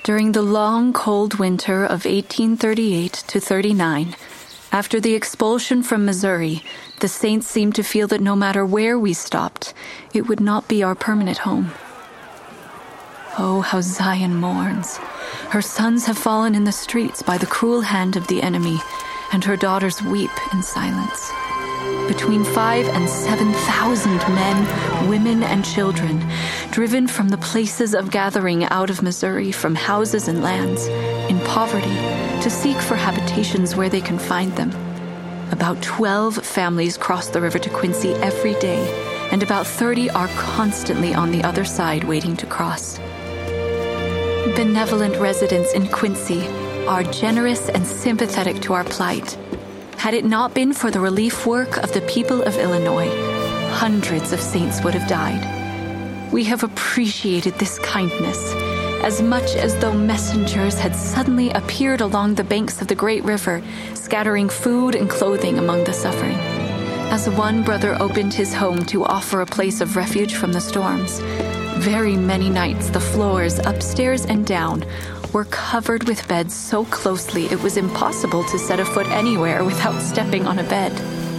During the long, cold winter of 1838 to 39, after the expulsion from Missouri, the Saints seemed to feel that no matter where we stopped, it would not be our permanent home. Oh, how Zion mourns. Her sons have fallen in the streets by the cruel hand of the enemy, and her daughters weep in silence. Between 5,000 and 7,000 men, women, and children, driven from the places of gathering out of Missouri, from houses and lands, in poverty, to seek for habitations where they can find them. About 12 families cross the river to Quincy every day, and about 30 are constantly on the other side waiting to cross. Benevolent residents in Quincy are generous and sympathetic to our plight. Had it not been for the relief work of the people of Illinois, hundreds of saints would have died. We have appreciated this kindness as much as though messengers had suddenly appeared along the banks of the great river, scattering food and clothing among the suffering. As one brother opened his home to offer a place of refuge from the storms, very many nights the floors, upstairs and down, were covered with beds so closely it was impossible to set a foot anywhere without stepping on a bed.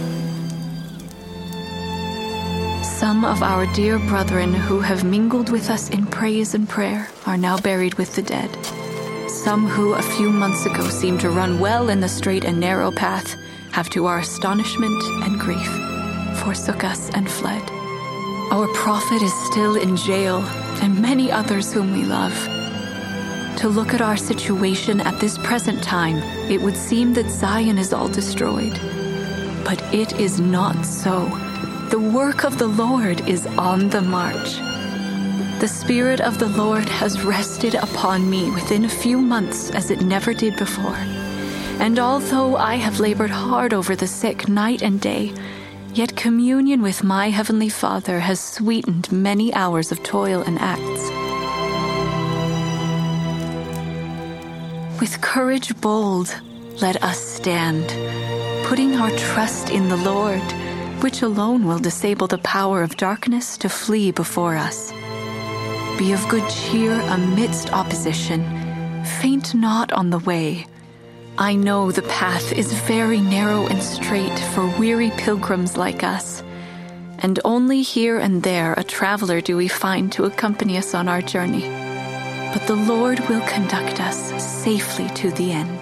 Some of our dear brethren who have mingled with us in praise and prayer are now buried with the dead. Some who a few months ago seemed to run well in the straight and narrow path have, to our astonishment and grief, forsook us and fled. Our prophet is still in jail, and many others whom we love. To look at our situation at this present time, it would seem that Zion is all destroyed. But it is not so. The work of the Lord is on the march. The Spirit of the Lord has rested upon me within a few months as it never did before. And although I have labored hard over the sick night and day, yet communion with my Heavenly Father has sweetened many hours of toil and acts. With courage bold, let us stand, putting our trust in the Lord, which alone will disable the power of darkness to flee before us. Be of good cheer amidst opposition. Faint not on the way. I know the path is very narrow and straight for weary pilgrims like us, and only here and there a traveler do we find to accompany us on our journey. But the Lord will conduct us safely to the end.